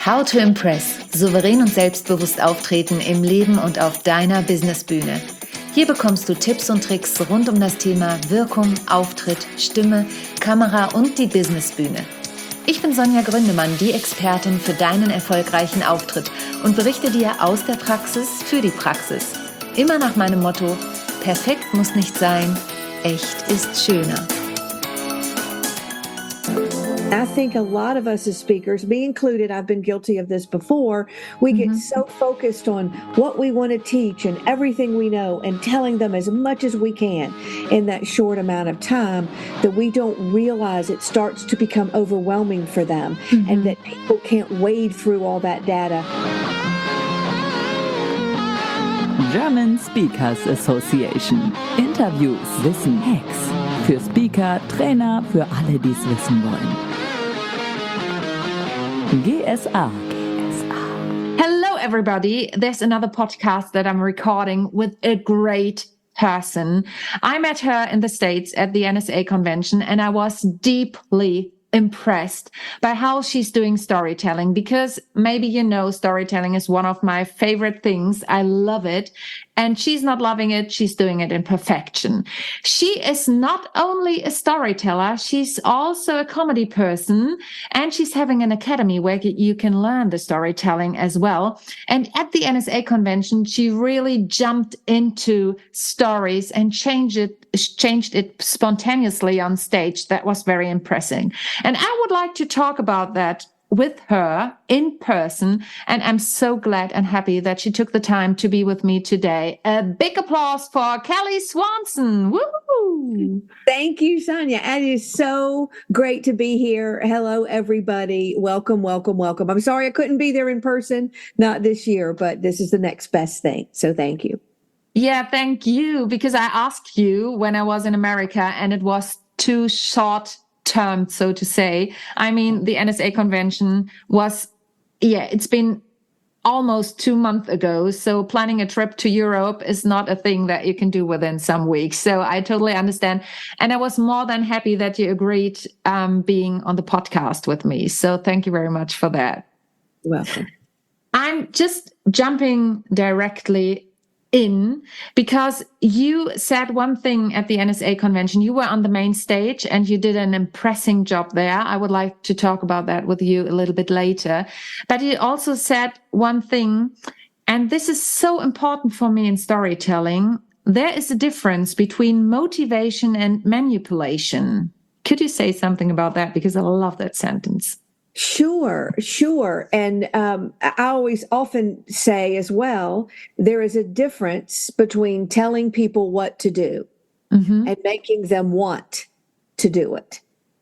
How to Impress. Souverän und selbstbewusst auftreten im Leben und auf deiner Businessbühne. Hier bekommst du Tipps und Tricks rund um das Thema Wirkung, Auftritt, Stimme, Kamera und die Businessbühne. Ich bin Sonja Gründemann, die Expertin für deinen erfolgreichen Auftritt und berichte dir aus der Praxis für die Praxis. Immer nach meinem Motto: Perfekt muss nicht sein, echt ist schöner. I think a lot of us as speakers, me included, I've been guilty of this before. We get so focused on what we want to teach and everything we know and telling them as much as we can in that short amount of time that we don't realize it starts to become overwhelming for them and that people can't wade through all that data. German Speakers Association. Interviews, Wissen, Hacks. Für Speaker, Trainer, für alle, die es wissen wollen. GSA. Hello, everybody. There's another podcast that I'm recording with a great person. I met her in the States at the NSA convention, and I was deeply impressed by how she's doing storytelling, because maybe you know storytelling is one of my favorite things. I love it. And she's not loving it. She's doing it in perfection. She is not only a storyteller, she's also a comedy person, and she's having an academy where you can learn the storytelling as well. And at the NSA convention, she really jumped into stories and changed it spontaneously on stage. That was very impressive. And I would like to talk about that with her in person. And I'm so glad and happy that she took the time to be with me today. A big applause for Kelly Swanson. Woo! Thank you, Sonia. It is so great to be here. Hello, everybody. Welcome, welcome, welcome. I'm sorry I couldn't be there in person, not this year, but this is the next best thing. So thank you. Yeah, thank you. Because I asked you when I was in America and it was too short term, so to say. I mean, the NSA convention was, it's been almost 2 months ago. So planning a trip to Europe is not a thing that you can do within some weeks. So I totally understand. And I was more than happy that you agreed being on the podcast with me. So thank you very much for that. You're welcome. I'm just jumping directly in because you said one thing at the NSA convention. You were on the main stage and you did an impressive job there. I would like to talk about that with you a little bit later. But you also said one thing, and this is so important for me in storytelling. There is a difference between motivation and manipulation. Could you say something about that? Because I love that sentence. Sure. And I always often say as well, there is a difference between telling people what to do and making them want to do it.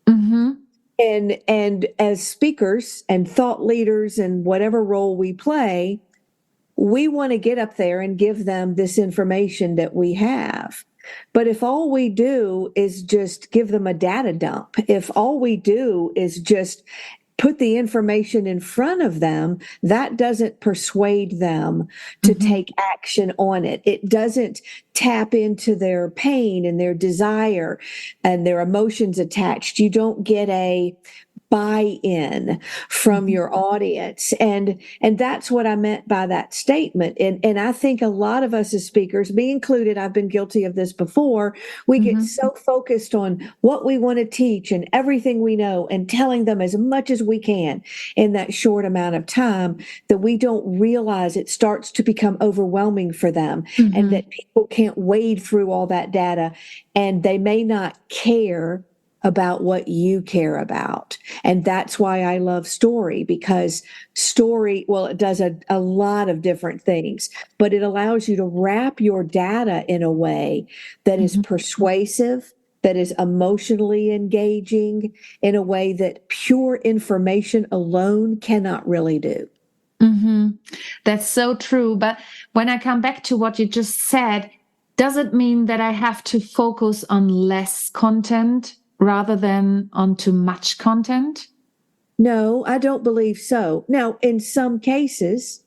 And as speakers and thought leaders and whatever role we play, we want to get up there and give them this information that we have. But if all we do is just give them a data dump, if all we do is just put the information in front of them, that doesn't persuade them to take action on it. It doesn't tap into their pain and their desire and their emotions attached. You don't get a buy-in from your audience. And that's what I meant by that statement. And I think a lot of us as speakers, me included, I've been guilty of this before. We get so focused on what we want to teach and everything we know and telling them as much as we can in that short amount of time that we don't realize it starts to become overwhelming for them and that people can't wade through all that data and they may not care about what you care about. And that's why I love story, because story, well, it does a lot of different things, but it allows you to wrap your data in a way that is persuasive, that is emotionally engaging, in a way that pure information alone cannot really do. That's so true. But when I come back to what you just said, does it mean that I have to focus on less content rather than on too much content? No, I don't believe so. Now, in some cases,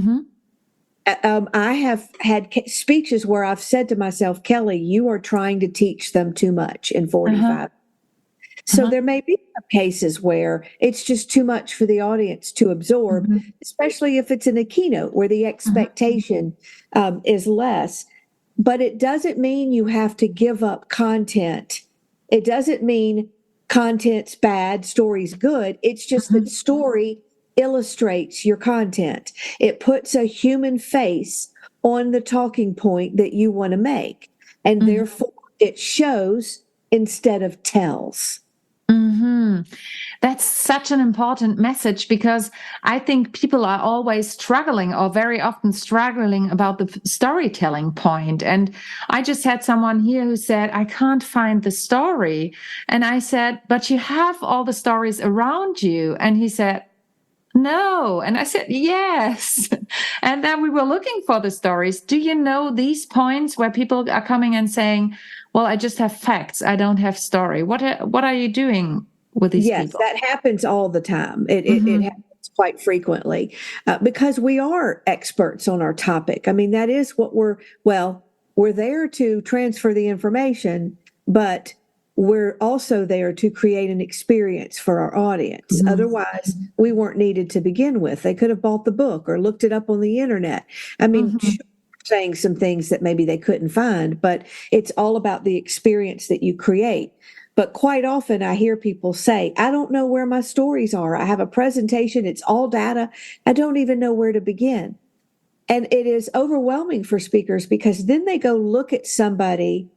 I have had speeches where I've said to myself, Kelly, you are trying to teach them too much in 45. So there may be some cases where it's just too much for the audience to absorb, especially if it's in a keynote where the expectation is less. But it doesn't mean you have to give up content. It doesn't mean content's bad, story's good. It's just that story illustrates your content. It puts a human face on the talking point that you want to make. And therefore it shows instead of tells. That's such an important message, because I think people are always struggling, or very often struggling, about the storytelling point. And I just had someone here who said, I can't find the story. And I said, but you have all the stories around you. And he said, no. And I said, yes. And then we were looking for the stories. Do you know these points where people are coming and saying, well, I just have facts, I don't have story? What are you doing with these yes, people? that happens all the time. It happens quite frequently because we are experts on our topic. I mean, that is what we're there to transfer the information, but we're also there to create an experience for our audience. Otherwise, we weren't needed to begin with. They could have bought the book or looked it up on the internet. I mean, saying some things that maybe they couldn't find, but it's all about the experience that you create. But quite often I hear people say, I don't know where my stories are. I have a presentation. It's all data. I don't even know where to begin. And it is overwhelming for speakers, because then they go look at somebody,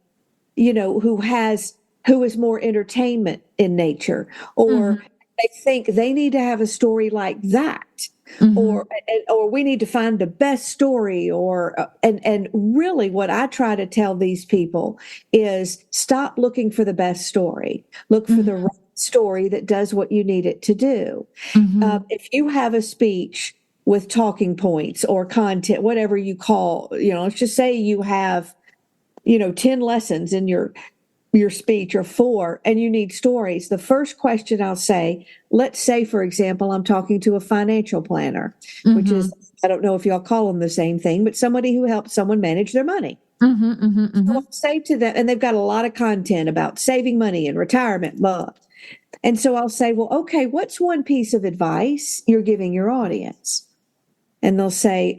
who is more entertainment in nature, or they think they need to have a story like that. Or we need to find the best story, and really what I try to tell these people is stop looking for the best story. Look for the right story that does what you need it to do. If you have a speech with talking points or content, whatever you call, let's just say you have, 10 lessons in your speech, or 4, and you need stories. The first question I'll say, let's say, for example, I'm talking to a financial planner, which is, I don't know if y'all call them the same thing, but somebody who helps someone manage their money. So I'll say to them, and they've got a lot of content about saving money and retirement, blah. And so I'll say, well, okay, what's one piece of advice you're giving your audience? And they'll say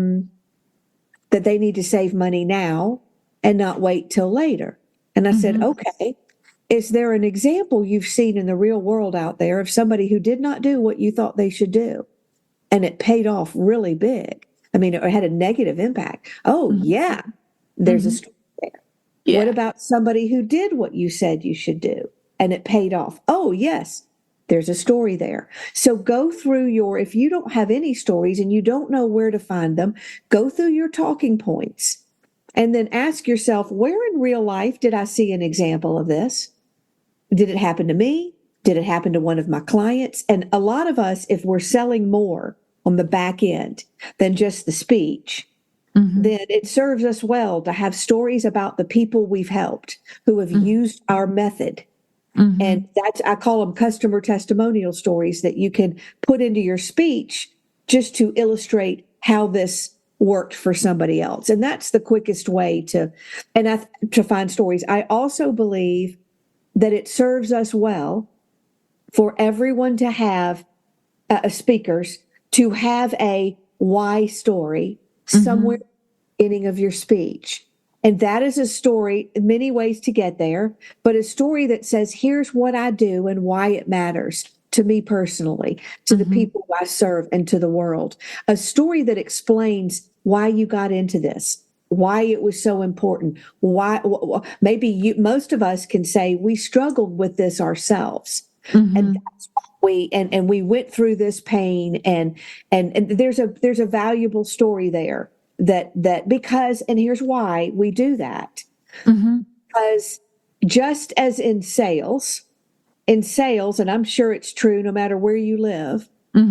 that they need to save money now and not wait till later. And I said, okay, is there an example you've seen in the real world out there of somebody who did not do what you thought they should do, and it paid off really big? I mean, it had a negative impact. Oh, yeah, there's a story there. Yeah. What about somebody who did what you said you should do, and it paid off? Oh, yes, there's a story there. So go through if you don't have any stories and you don't know where to find them, go through your talking points. And then ask yourself, where in real life did I see an example of this? Did it happen to me? Did it happen to one of my clients? And a lot of us, if we're selling more on the back end than just the speech, then it serves us well to have stories about the people we've helped who have used our method. And I call them customer testimonial stories that you can put into your speech just to illustrate how this worked for somebody else. And that's the quickest way to find stories. I also believe that it serves us well for everyone to have speakers to have a why story somewhere at the beginning of your speech. And that is a story, many ways to get there, but a story that says, here's what I do and why it matters to me personally, to the people I serve, and to the world. A story that explains why you got into this, why it was so important, why most of us can say we struggled with this ourselves. And that's why we went through this pain, and there's a valuable story there that because, and here's why we do that. Because just as in sales, and I'm sure it's true no matter where you live,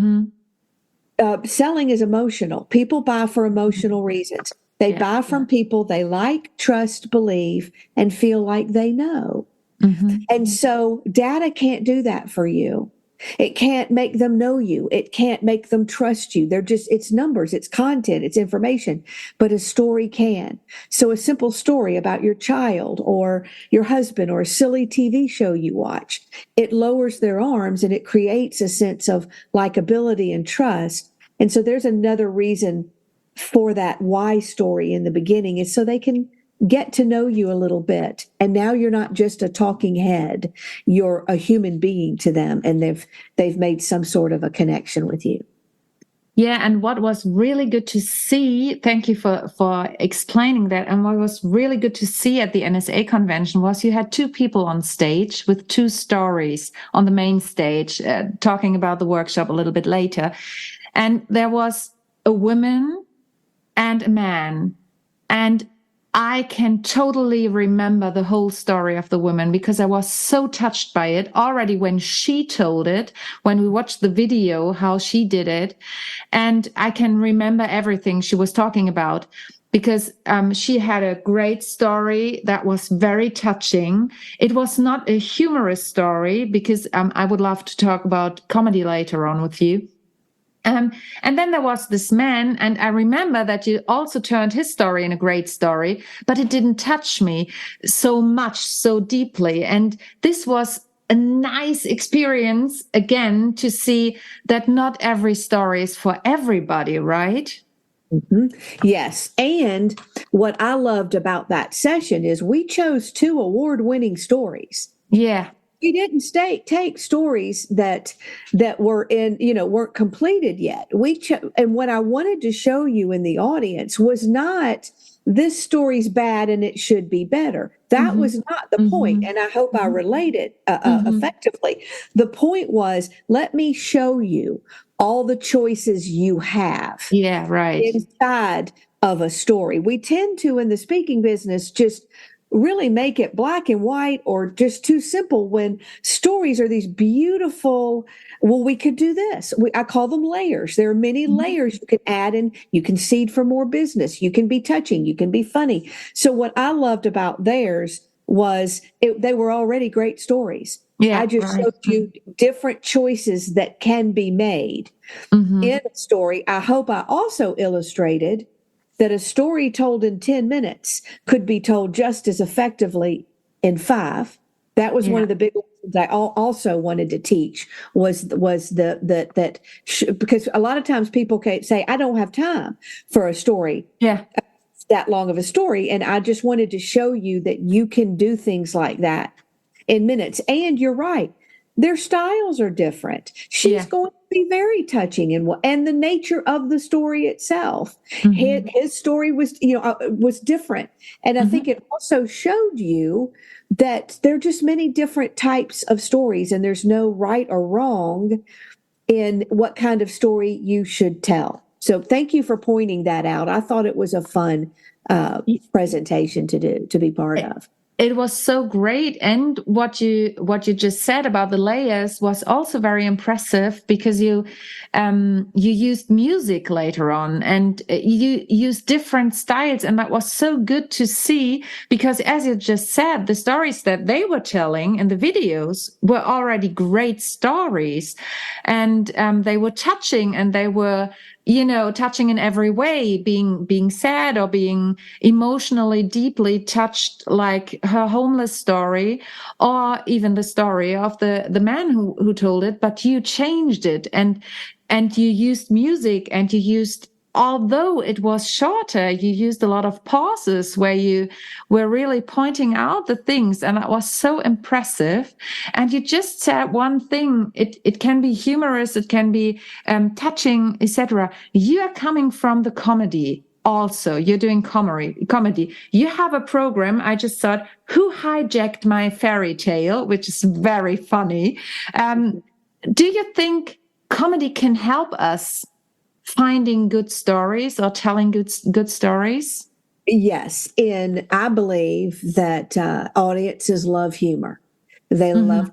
selling is emotional. People buy for emotional reasons. They buy from people they like, trust, believe, and feel like they know. And so data can't do that for you. It can't make them know you. It can't make them trust you. It's numbers, it's content, it's information, but a story can. So a simple story about your child or your husband or a silly TV show you watch, it lowers their arms and it creates a sense of likability and trust. And so there's another reason for that why story in the beginning is so they can get to know you a little bit. And now you're not just a talking head, you're a human being to them, and they've made some sort of a connection with you. Yeah, and what was really good to see, thank you for explaining that, and what was really good to see at the NSA convention was you had two people on stage with two stories on the main stage, talking about the workshop a little bit later. And there was a woman and a man, and I can totally remember the whole story of the woman because I was so touched by it already when she told it, when we watched the video, how she did it. And I can remember everything she was talking about because she had a great story that was very touching. It was not a humorous story because I would love to talk about comedy later on with you. And then there was this man, and I remember that you also turned his story in a great story, but it didn't touch me so much, so deeply. And this was a nice experience, again, to see that not every story is for everybody, right? Mm-hmm. Yes. And what I loved about that session is we chose 2 award-winning stories. Yeah. We didn't take stories that were weren't completed yet. And what I wanted to show you in the audience was not this story's bad and it should be better. That was not the point. And I hope I related effectively. The point was, let me show you all the choices you have. Yeah, right. Inside of a story. We tend to, in the speaking business, just really make it black and white or just too simple when stories are these beautiful, well, we could do this. I call them layers. There are many layers you can add in. You can seed for more business. You can be touching. You can be funny. So what I loved about theirs was they were already great stories. Yeah, I just showed you different choices that can be made in a story. I hope I also illustrated that a story told in 10 minutes could be told just as effectively in 5. That was one of the big lessons I also wanted to teach was because a lot of times people can say, I don't have time for a story. Yeah. That long of a story. And I just wanted to show you that you can do things like that in minutes. And you're right. Their styles are different. She's going to be very touching and the nature of the story itself. His story was different. And I think it also showed you that there are just many different types of stories and there's no right or wrong in what kind of story you should tell. So thank you for pointing that out. I thought it was a fun presentation to be part of. It was so great. And what you just said about the layers was also very impressive because you used music later on and you used different styles. And that was so good to see because, as you just said, the stories that they were telling in the videos were already great stories, and they were touching, and they were touching in every way, being sad or being emotionally deeply touched, like her homeless story, or even the story of the man who told it, but you changed it and you used music, and you used, although it was shorter, you used a lot of pauses where you were really pointing out the things, and that was so impressive. And you just said one thing, it can be humorous, it can be touching, etc. You are coming from the comedy also. You're doing comedy. You have a program, I just thought, Who Hijacked My Fairy Tale, which is very funny. Do you think comedy can help us finding good stories or telling good stories? Yes. And I believe that audiences love humor. They love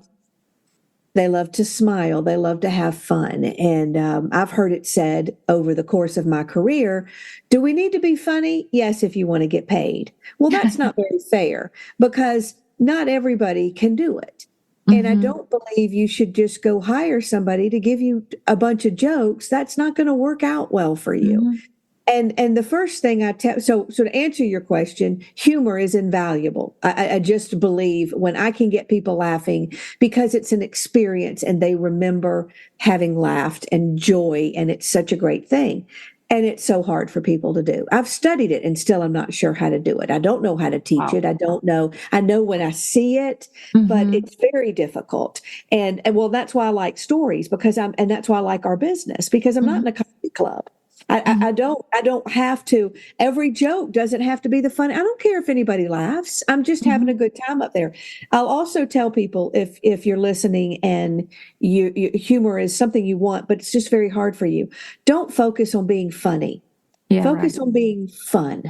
to smile. They love to have fun. And I've heard it said over the course of my career, do we need to be funny? Yes, if you want to get paid. Well, that's not very fair because not everybody can do it. And I don't believe you should just go hire somebody to give you a bunch of jokes. That's not going to work out well for you. And the first thing I tell, so to answer your question, humor is invaluable. I just believe when I can get people laughing because it's an experience and they remember having laughed and joy, and it's such a great thing. And it's so hard for people to do. I've studied it and still I'm not sure how to do it. I don't know how to teach it. I don't know. I know when I see it, but it's very difficult. And well, that's why I like stories and that's why I like our business, because I'm not in a comedy club. I don't have to, every joke doesn't have to be the fun. I don't care if anybody laughs. I'm just having a good time up there. I'll also tell people if you're listening and you humor is something you want, but it's just very hard for you. Don't focus on being funny. Focus on being fun.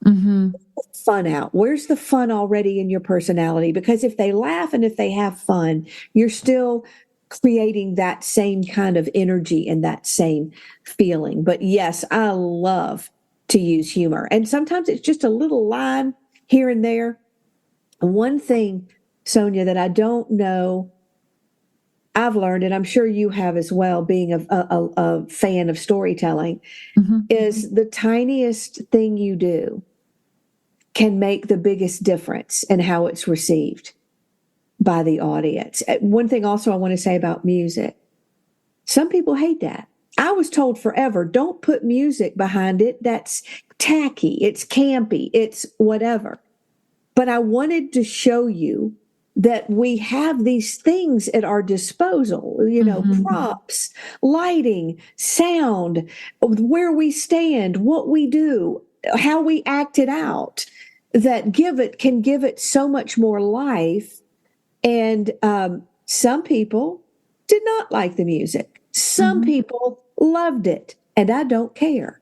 Fun out. Where's the fun already in your personality? Because if they laugh and if they have fun, you're still creating that same kind of energy and that same feeling. But yes, I love to use humor. And sometimes it's just a little line here and there. One thing, Sonia, that I don't know, I've learned, and I'm sure you have as well, being a fan of storytelling, is the tiniest thing you do can make the biggest difference in how it's received by the audience. One thing also I want to say about music. Some people hate that. I was told forever, don't put music behind it. That's tacky. It's campy. It's whatever. But I wanted to show you that we have these things at our disposal, props, lighting, sound, where we stand, what we do, how we act it out, that can give it so much more life. And some people did not like the music. Some people loved it. And I don't care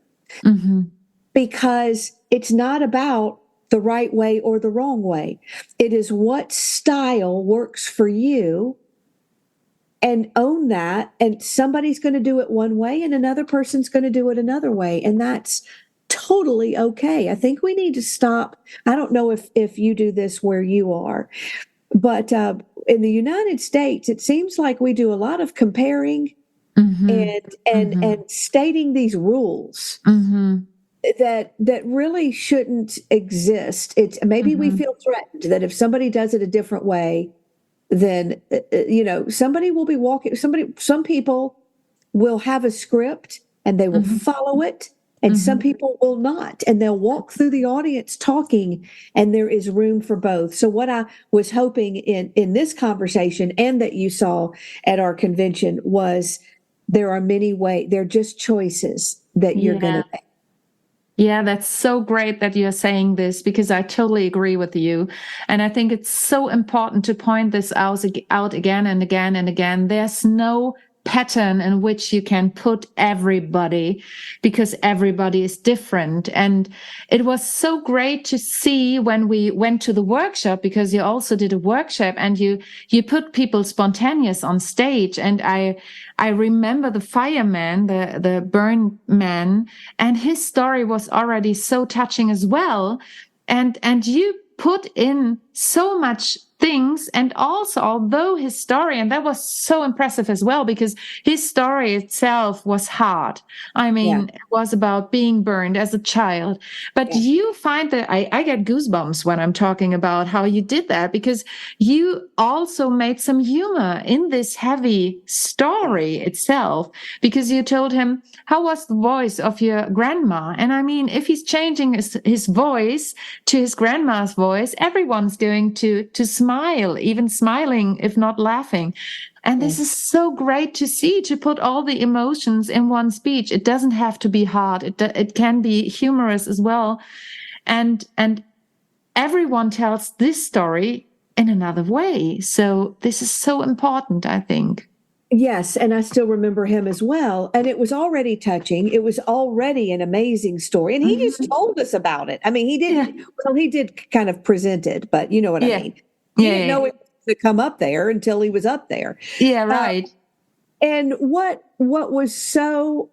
because it's not about the right way or the wrong way. It is what style works for you, and own that. And somebody's going to do it one way and another person's going to do it another way. And that's totally okay. I think we need to stop. I don't know if you do this where you are, but in the United States, it seems like we do a lot of comparing and stating these rules that really shouldn't exist. It's maybe we feel threatened that if somebody does it a different way, then somebody will be walking. Some people will have a script and they will follow it. And some people will not, and they'll walk through the audience talking, and there is room for both. So what I was hoping in this conversation and that you saw at our convention was there are many ways, they're just choices that you're going to make. Yeah, that's so great that you're saying this, because I totally agree with you. And I think it's so important to point this out again and again and again. There's no pattern in which you can put everybody, because everybody is different. And it was so great to see when we went to the workshop, because you also did a workshop and you put people spontaneous on stage. And I remember the fireman, the burn man, and his story was already so touching as well. And you put in so much things, and also, although his story, and that was so impressive as well, because his story itself was hard. I mean, it was about being burned as a child. But you find that I get goosebumps when I'm talking about how you did that, because you also made some humor in this heavy story itself, because you told him, how was the voice of your grandma? And I mean, if he's changing his voice to his grandma's voice, everyone's going to smile, even smiling, if not laughing. And this is so great to see, to put all the emotions in one speech. It doesn't have to be hard. It can be humorous as well. And everyone tells this story in another way. So this is so important, I think. Yes, and I still remember him as well. And it was already touching. It was already an amazing story. And he just told us about it. I mean, he did kind of present it, but you know what I mean. He didn't know it was to come up there until he was up there. Yeah, right. And what was so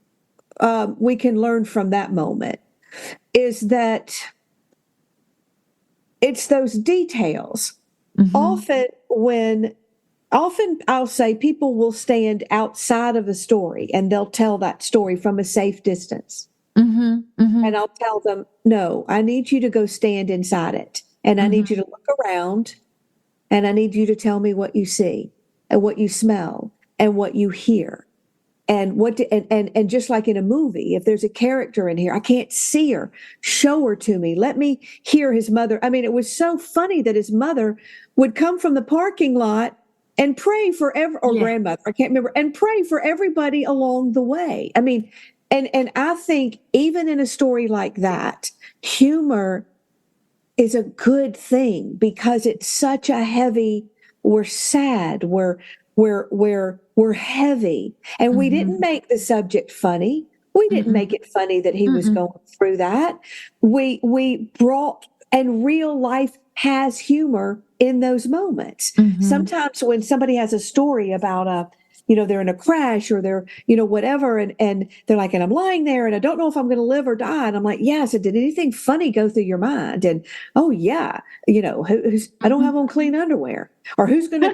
we can learn from that moment is that it's those details. Often when often I'll say people will stand outside of a story and they'll tell that story from a safe distance. And I'll tell them, no, I need you to go stand inside it. And I need you to look around, and I need you to tell me what you see and what you smell and what you hear. And and just like in a movie, if there's a character in here, I can't see her, show her to me. Let me hear his mother. I mean, it was so funny that his mother would come from the parking lot and pray for grandmother, I can't remember, and pray for everybody along the way. I mean, and I think even in a story like that, humor is a good thing because it's such a heavy, we're sad, we're heavy. And we didn't make the subject funny. We didn't make it funny that he was going through that. We brought, and real life has humor in those moments. Sometimes when somebody has a story about they're in a crash or they're, whatever. And they're like, and I'm lying there and I don't know if I'm going to live or die. And I'm like, yes. And did anything funny go through your mind? And, oh yeah, I don't have on clean underwear, or who's going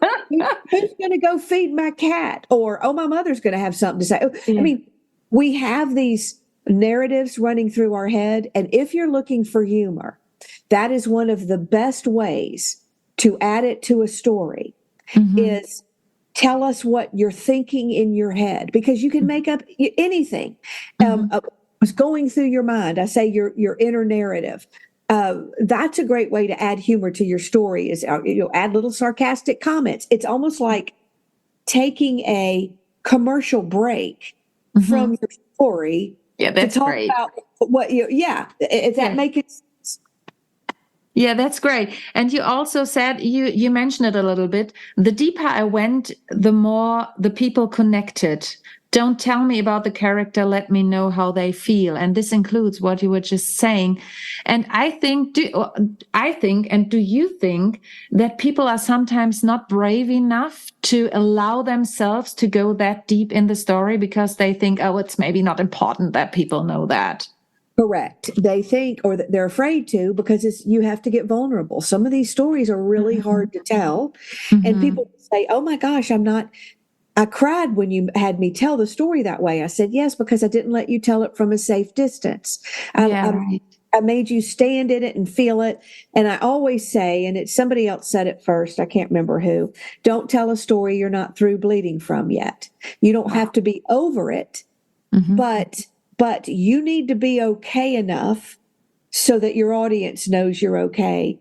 to go feed my cat, or, oh, my mother's going to have something to say. I mean, we have these narratives running through our head. And if you're looking for humor, that is one of the best ways to add it to a story is tell us what you're thinking in your head, because you can make up anything. What's going through your mind. I say your inner narrative. That's a great way to add humor to your story, is add little sarcastic comments. It's almost like taking a commercial break from your story. Yeah, that's to talk great. about what if that makes it. Yeah, that's great. And you also said, you mentioned it a little bit, the deeper I went, the more the people connected. Don't tell me about the character, let me know how they feel. And this includes what you were just saying. And I think, and do you think that people are sometimes not brave enough to allow themselves to go that deep in the story because they think, oh, it's maybe not important that people know that? Correct. They think, or they're afraid to, because you have to get vulnerable. Some of these stories are really hard to tell. And people say, oh my gosh, I cried when you had me tell the story that way. I said, yes, because I didn't let you tell it from a safe distance. I made you stand in it and feel it. And I always say, and it's somebody else said it first, I can't remember who, don't tell a story you're not through bleeding from yet. You don't have to be over it, but you need to be okay enough so that your audience knows you're okay.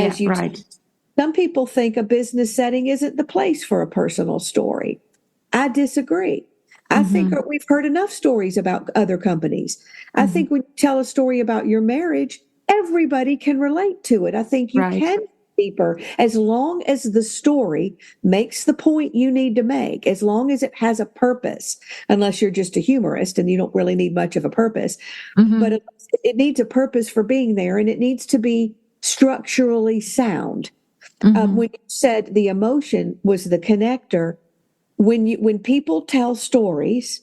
Some people think a business setting isn't the place for a personal story. I disagree. I think we've heard enough stories about other companies. I think when you tell a story about your marriage, everybody can relate to it. I think you can deeper, as long as the story makes the point you need to make, as long as it has a purpose, unless you're just a humorist and you don't really need much of a purpose. But it needs a purpose for being there, and it needs to be structurally sound. When you said the emotion was the connector, when people tell stories,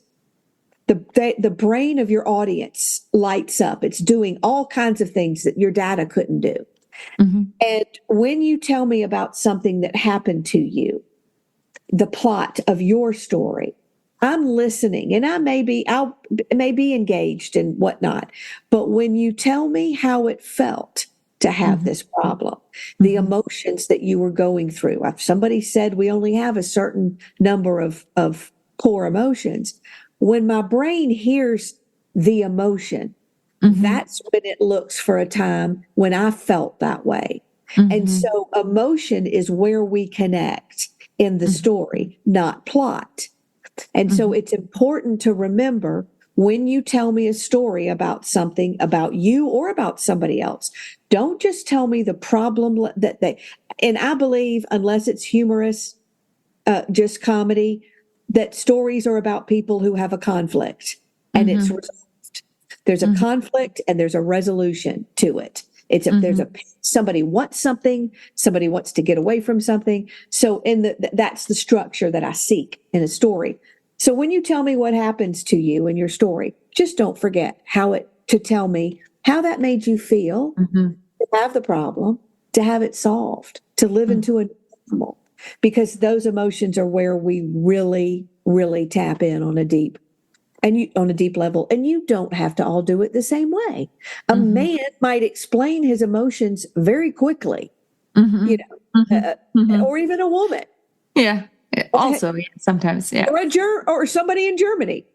the brain of your audience lights up. It's doing all kinds of things that your data couldn't do. And when you tell me about something that happened to you, the plot of your story, I'm listening, and I may be engaged and whatnot. But when you tell me how it felt to have this problem, the emotions that you were going through. Somebody said we only have a certain number of core emotions. When my brain hears the emotion, that's when it looks for a time when I felt that way. And so emotion is where we connect in the story, not plot. And so it's important to remember, when you tell me a story about something, about you or about somebody else, don't just tell me the problem and I believe, unless it's humorous, just comedy, that stories are about people who have a conflict and it's resolved. There's a conflict and there's a resolution to it. Somebody wants something, somebody wants to get away from something. So that's the structure that I seek in a story. So when you tell me what happens to you in your story, just don't forget to tell me how that made you feel, to have the problem, to have it solved, to live into a normal. because those emotions are where we really, really tap in on a deep level. And you don't have to all do it the same way. A man might explain his emotions very quickly, you know, or even a woman. Yeah. Also, yeah, sometimes, yeah. Or somebody in Germany.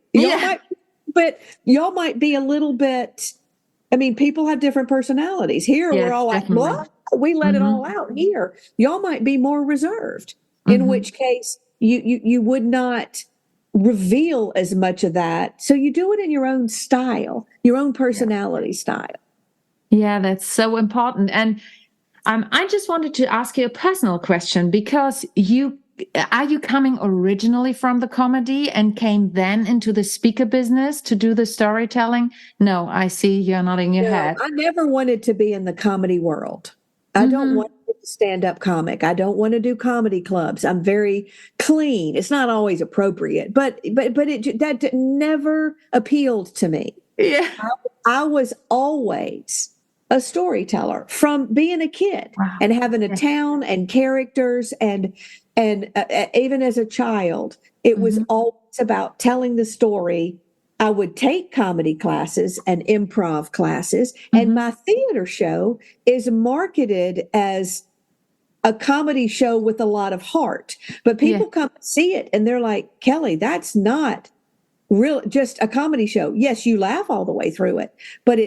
Y'all might be a little bit, I mean, people have different personalities. Here, Yes, we're all like, definitely. what? We let it all out. Here, y'all might be more reserved, in which case you would not reveal as much of that. So you do it in your own style, your own personality style. Yeah, that's so important. And I just wanted to ask you a personal question, because are you coming originally from the comedy and came then into the speaker business to do the storytelling? No, I see you're nodding your head. I never wanted to be in the comedy world. I don't want to be a stand-up comic. I don't want to do comedy clubs. I'm very clean. It's not always appropriate, but that never appealed to me. Yeah. I was always a storyteller from being a kid and having a town and characters and even as a child, it was always about telling the story. I would take comedy classes and improv classes, and my theater show is marketed as a comedy show with a lot of heart. But people come see it and they're like, Kelly, that's not real, just a comedy show. Yes, you laugh all the way through it, but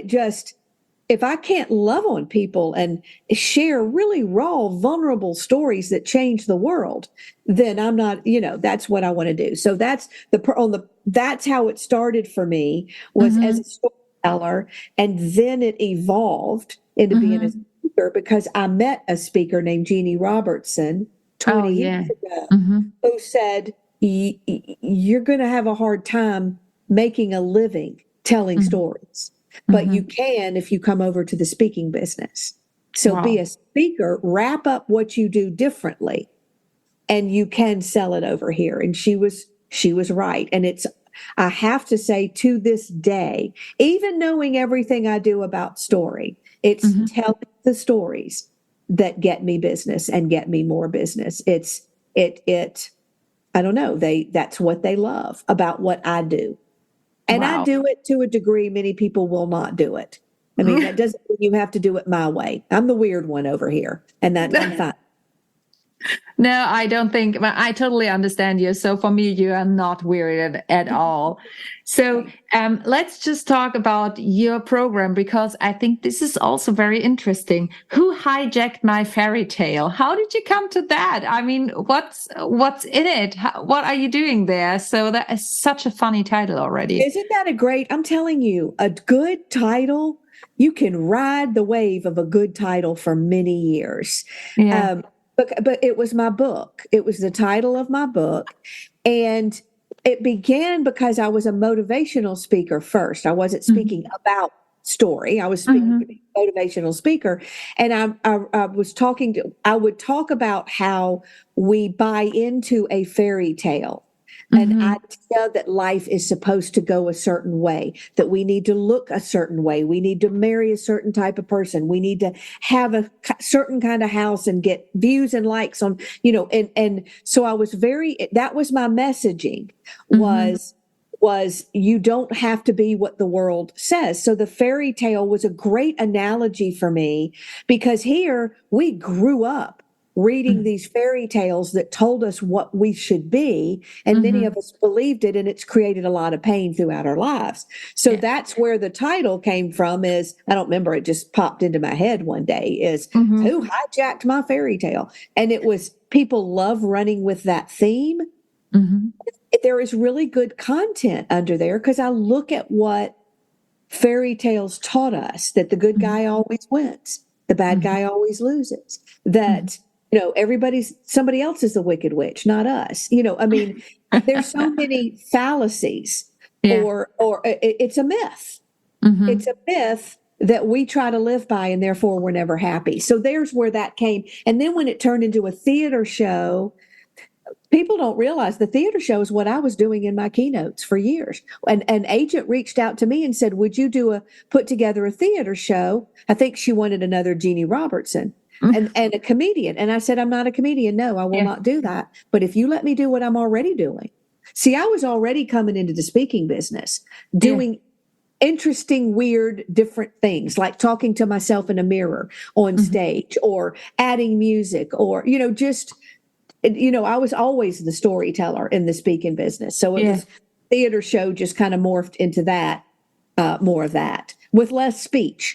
if I can't love on people and share really raw, vulnerable stories that change the world, then I'm not, that's what I want to do. So that's that's how it started for me, was as a storyteller. And then it evolved into being a speaker, because I met a speaker named Jeannie Robertson 20 years ago, who said, you're going to have a hard time making a living telling stories. But you can if you come over to the speaking business. So be a speaker, wrap up what you do differently, and you can sell it over here. And she was right. And I have to say, to this day, even knowing everything I do about story, it's telling the stories that get me business and get me more business. I don't know, that's what they love about what I do. And I do it to a degree many people will not do it. I mean, that doesn't mean you have to do it my way. I'm the weird one over here, and I'm fine. No, I don't think, I totally understand you. So for me, you are not weird at all. So let's just talk about your program, because I think this is also very interesting. Who hijacked my fairy tale? How did you come to that? I mean, what's in it? What are you doing there? So that is such a funny title already. Isn't that I'm telling you, a good title, you can ride the wave of a good title for many years. Yeah. But it was my book. It was the title of my book. And it began because I was a motivational speaker first. I wasn't speaking about story. I was speaking motivational speaker. And I would talk about how we buy into a fairy tale, an idea that life is supposed to go a certain way, that we need to look a certain way. We need to marry a certain type of person. We need to have a certain kind of house and get views and likes on, and so I was that was my messaging, was you don't have to be what the world says. So the fairy tale was a great analogy for me, because here we grew up reading these fairy tales that told us what we should be. And many of us believed it, and it's created a lot of pain throughout our lives. So that's where the title came from. I don't remember, it just popped into my head one day, who hijacked my fairy tale? And it was, people love running with that theme. There is really good content under there, because I look at what fairy tales taught us, that the good guy always wins, the bad guy always loses, that somebody else is the wicked witch, not us. I mean, there's so many fallacies, or it's a myth. It's a myth that we try to live by, and therefore we're never happy. So there's where that came. And then when it turned into a theater show, people don't realize the theater show is what I was doing in my keynotes for years. And an agent reached out to me and said, would you put together a theater show? I think she wanted another Jeannie Robertson. and a comedian. And I said, I'm not a comedian. No, I will not do that. But if you let me do what I'm already doing. See, I was already coming into the speaking business, doing interesting, weird, different things, like talking to myself in a mirror on stage, or adding music, or, just, I was always the storyteller in the speaking business. So it was theater show just kind of morphed into that, more of that with less speech.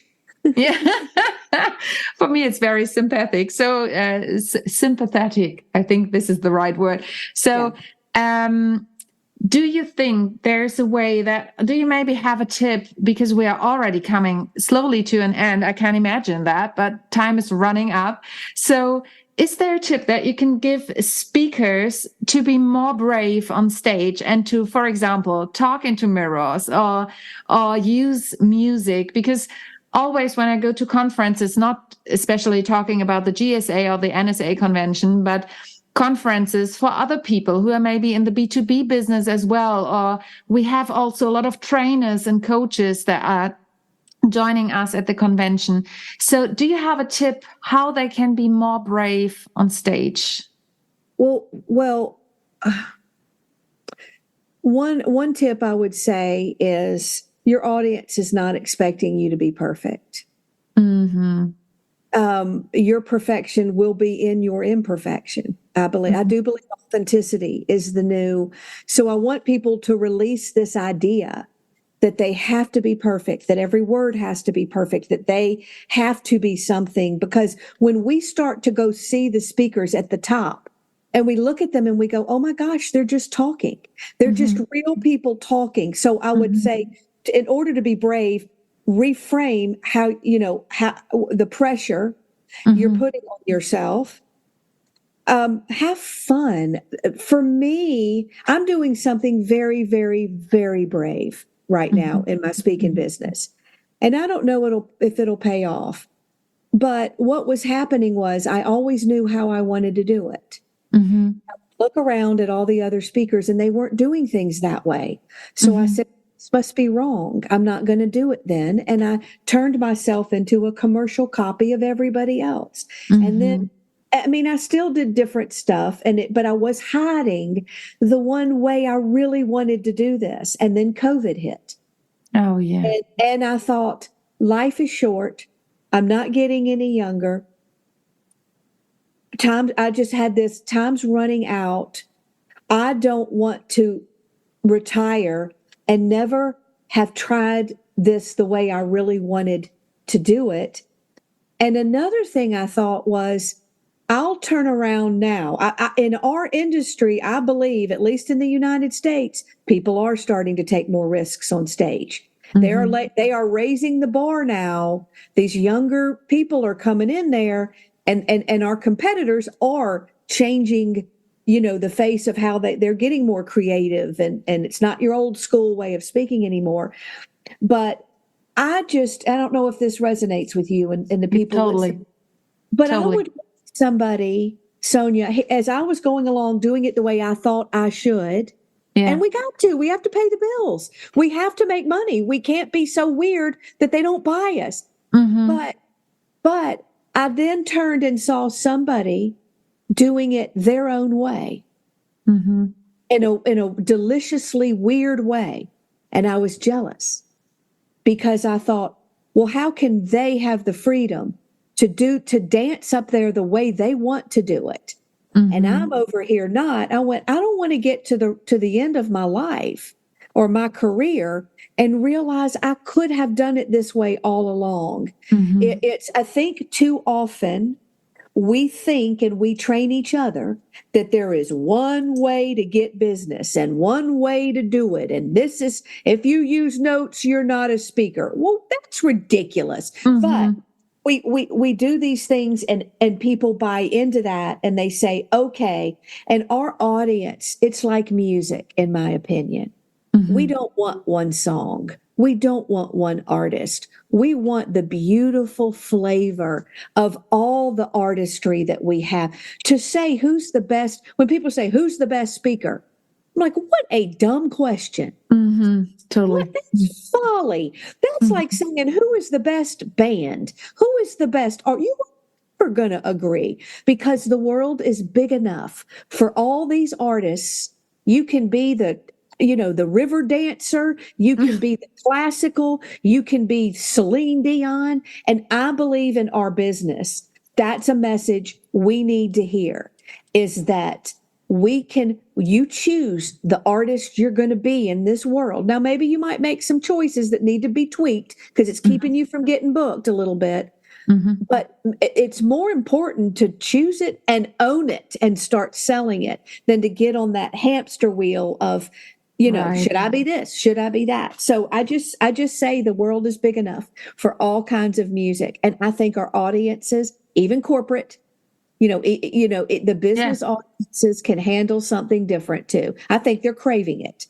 For me, it's very sympathetic. So sympathetic, I think this is the right word. So, do you think there's a way do you maybe have a tip, because we are already coming slowly to an end? I can imagine that, but time is running up. So is there a tip that you can give speakers to be more brave on stage and to, for example, talk into mirrors or use music? Because always when I go to conferences, not especially talking about the GSA or the NSA convention, but conferences for other people who are maybe in the B2B business as well, or we have also a lot of trainers and coaches that are joining us at the convention. So do you have a tip how they can be more brave on stage? Well, one tip I would say is your audience is not expecting you to be perfect. Your perfection will be in your imperfection. I do believe authenticity is the new. So I want people to release this idea that they have to be perfect, that every word has to be perfect, that they have to be something. Because when we start to go see the speakers at the top and we look at them and we go, oh my gosh, they're just talking. They're just real people talking. So I would say, in order to be brave, reframe how the pressure you're putting on yourself. Have fun. For me, I'm doing something very, very, very brave right now in my speaking business. And I don't know if it'll pay off. But what was happening was I always knew how I wanted to do it. Look around at all the other speakers and they weren't doing things that way. So I said, this must be wrong. I'm not going to do it then. And I turned myself into a commercial copy of everybody else. And then, I still did different stuff, but I was hiding the one way I really wanted to do this. And then COVID hit. Oh, yeah. And I thought, life is short. I'm not getting any younger. I just had this, time's running out. I don't want to retire and never have tried this the way I really wanted to do it. And another thing I thought was, I'll turn around now. In our industry, I believe, at least in the United States, people are starting to take more risks on stage. They are raising the bar now. These younger people are coming in there, and our competitors are changing the face of how they're getting more creative, and it's not your old school way of speaking anymore. But I don't know if this resonates with you and the people. Totally. But totally. I would somebody, Sonia, as I was going along doing it the way I thought I should. Yeah. And we have to pay the bills. We have to make money. We can't be so weird that they don't buy us. But I then turned and saw somebody doing it their own way, in a deliciously weird way. And I was jealous because I thought, well, how can they have the freedom to dance up there the way they want to do it? And I'm over here not. I don't want to get to the end of my life or my career and realize I could have done it this way all along. I think too often we think, and we train each other, that there is one way to get business and one way to do it. And this is, if you use notes, you're not a speaker. Well, that's ridiculous. But we do these things and people buy into that and they say, okay. And our audience, it's like music, in my opinion. We don't want one song. We don't want one artist. We want the beautiful flavor of all the artistry that we have. To say who's the best, when people say, who's the best speaker? I'm like, what a dumb question. Totally. That's folly. That's like saying, who is the best band? Who is the best art? going to agree because the world is big enough for all these artists. You can be the river dancer, you can be the classical, you can be Celine Dion. And I believe in our business. That's a message we need to hear, is that you choose the artist you're going to be in this world. Now, maybe you might make some choices that need to be tweaked because it's keeping you from getting booked a little bit. But it's more important to choose it and own it and start selling it than to get on that hamster wheel of, right. Should I be this? Should I be that? So I just say the world is big enough for all kinds of music. And I think our audiences, even corporate, the business audiences can handle something different too. I think they're craving it.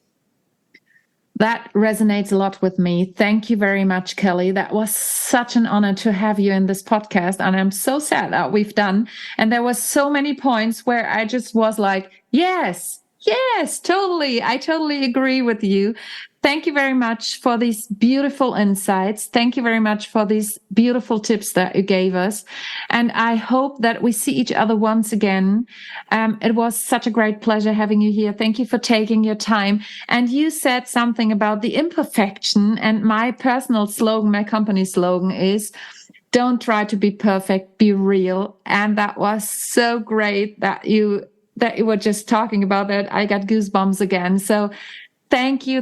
That resonates a lot with me. Thank you very much, Kelly. That was such an honor to have you in this podcast. And I'm so sad that we've done. And there was so many points where I just was like, yes, totally. I totally agree with you. Thank you very much for these beautiful insights. Thank you very much for these beautiful tips that you gave us. And I hope that we see each other once again. It was such a great pleasure having you here. Thank you for taking your time. And you said something about the imperfection. And my personal slogan, my company slogan is, don't try to be perfect, be real. And that was so great that you were just talking about that. I got goosebumps again. So thank you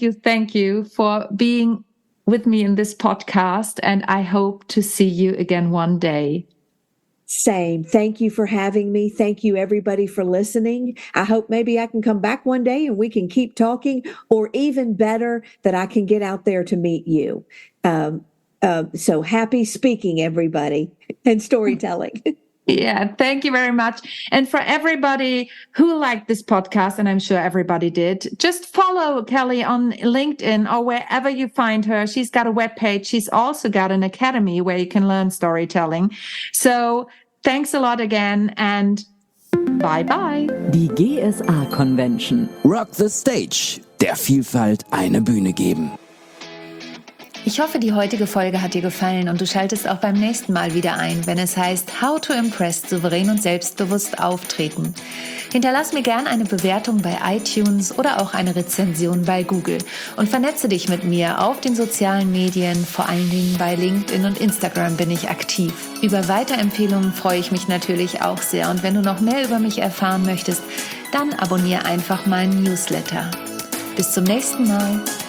for being with me in this podcast. And I hope to see you again one day. Same. Thank you for having me. Thank you, everybody, for listening. I hope maybe I can come back one day and we can keep talking, or even better, that I can get out there to meet you. So happy speaking, everybody, and storytelling. Yeah, thank you very much. And for everybody who liked this podcast, and I'm sure everybody did, just follow Kelly on LinkedIn or wherever you find her. She's got a webpage. She's also got an academy where you can learn storytelling. So thanks a lot again and bye-bye. Die GSA Convention. Rock the Stage. Der Vielfalt eine Bühne geben. Ich hoffe, die heutige Folge hat dir gefallen und du schaltest auch beim nächsten Mal wieder ein, wenn es heißt How to Impress souverän und selbstbewusst auftreten. Hinterlass mir gern eine Bewertung bei iTunes oder auch eine Rezension bei Google und vernetze dich mit mir auf den sozialen Medien, vor allen Dingen bei LinkedIn und Instagram bin ich aktiv. Über Weiterempfehlungen freue ich mich natürlich auch sehr und wenn du noch mehr über mich erfahren möchtest, dann abonniere einfach meinen Newsletter. Bis zum nächsten Mal.